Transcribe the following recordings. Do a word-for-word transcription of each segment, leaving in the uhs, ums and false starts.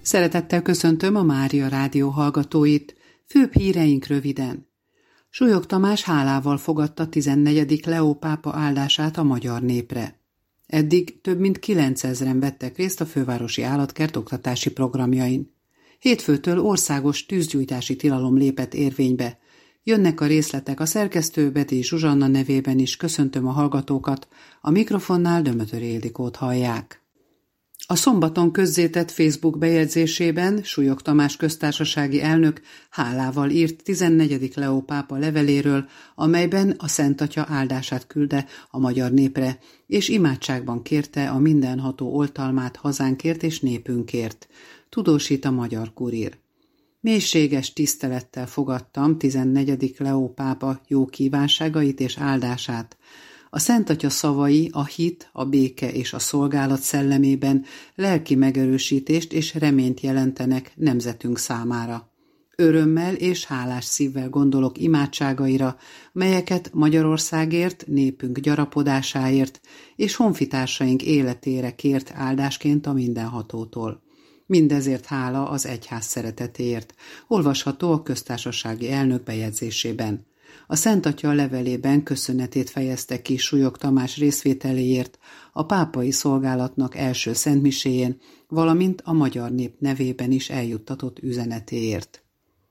Szeretettel köszöntöm a Mária Rádió hallgatóit. Főbb híreink röviden. Súlyog Tamás hálával fogadta tizennegyedik Leó pápa áldását a magyar népre. Eddig több mint kilencezren vettek részt a fővárosi állatkert oktatási programjain. Hétfőtől országos tűzgyújtási tilalom lépett érvénybe. Jönnek a részletek, a szerkesztő Bedély Zsuzsanna nevében is köszöntöm a hallgatókat, a mikrofonnál Dömötöri Ildikót hallják. A szombaton közzétett Facebook bejegyzésében Súlyog Tamás köztársasági elnök hálával írt tizennegyedik Leó pápa leveléről, amelyben a Szent Atya áldását küldte a magyar népre, és imádságban kérte a mindenható oltalmát hazánkért és népünkért, tudósít a Magyar Kurír. Mélységes tisztelettel fogadtam tizennegyedik Leó pápa jó kívánságait és áldását. A Szent Atya szavai a hit, a béke és a szolgálat szellemében lelki megerősítést és reményt jelentenek nemzetünk számára. Örömmel és hálás szívvel gondolok imádságaira, melyeket Magyarországért, népünk gyarapodásáért és honfitársaink életére kért áldásként a mindenhatótól. Mindezért hála az egyház szeretetéért, olvasható a köztársasági elnök bejegyzésében. A Szent Atya levelében köszönetét fejezte ki Súlyog Tamás részvételéért a pápai szolgálatnak első szentmiséjén, valamint a magyar nép nevében is eljuttatott üzenetéért.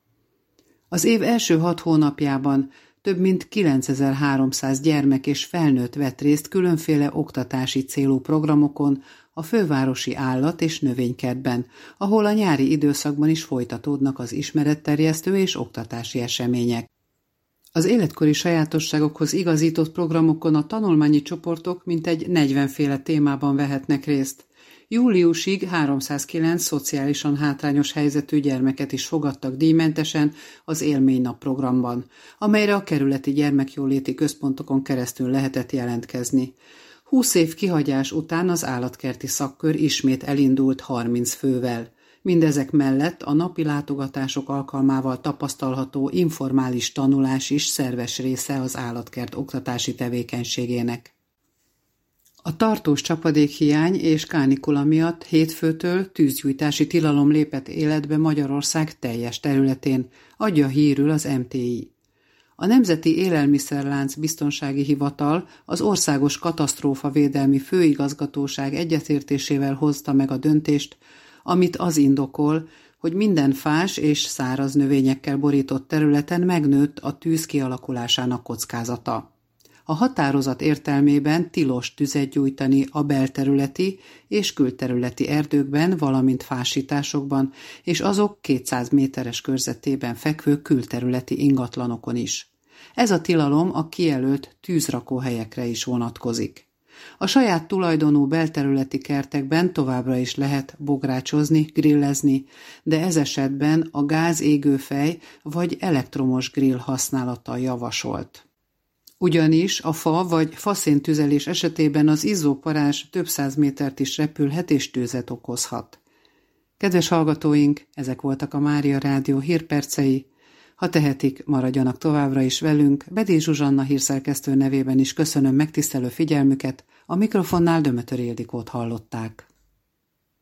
Az év első hat hónapjában több mint kilencezer-háromszáz gyermek és felnőtt vett részt különféle oktatási célú programokon a fővárosi állat- és növénykertben, ahol a nyári időszakban is folytatódnak az ismeretterjesztő és oktatási események. Az életkori sajátosságokhoz igazított programokon a tanulmányi csoportok mintegy negyvenféle témában vehetnek részt. Júliusig háromszázkilenc szociálisan hátrányos helyzetű gyermeket is fogadtak díjmentesen az Élménynap programban, amelyre a kerületi gyermekjóléti központokon keresztül lehetett jelentkezni. Húsz év kihagyás után az állatkerti szakkör ismét elindult harminc fővel. Mindezek mellett a napi látogatások alkalmával tapasztalható informális tanulás is szerves része az állatkert oktatási tevékenységének. A tartós csapadékhiány és kánikula miatt hétfőtől tűzgyújtási tilalom lépett életbe Magyarország teljes területén, adja hírül az em té i. A Nemzeti Élelmiszerlánc Biztonsági Hivatal az Országos Katasztrófavédelmi Főigazgatóság egyetértésével hozta meg a döntést, amit az indokol, hogy minden fás és száraz növényekkel borított területen megnőtt a tűz kialakulásának kockázata. A határozat értelmében tilos tüzet gyújtani a belterületi és külterületi erdőkben, valamint fásításokban, és azok kétszáz méteres körzetében fekvő külterületi ingatlanokon is. Ez a tilalom a kijelölt tűzrakóhelyekre is vonatkozik. A saját tulajdonú belterületi kertekben továbbra is lehet bográcsozni, grillezni, de ez esetben a gázégőfej vagy elektromos grill használata javasolt. Ugyanis a fa vagy faszéntüzelés esetében az izzóparázs több száz métert is repülhet és tüzet okozhat. Kedves hallgatóink, ezek voltak a Mária Rádió hírpercei. Ha tehetik, maradjanak továbbra is velünk. Bedély Zsuzsanna hírszerkesztő nevében is köszönöm megtisztelő figyelmüket, a mikrofonnál Dömötöri Ildikót hallották.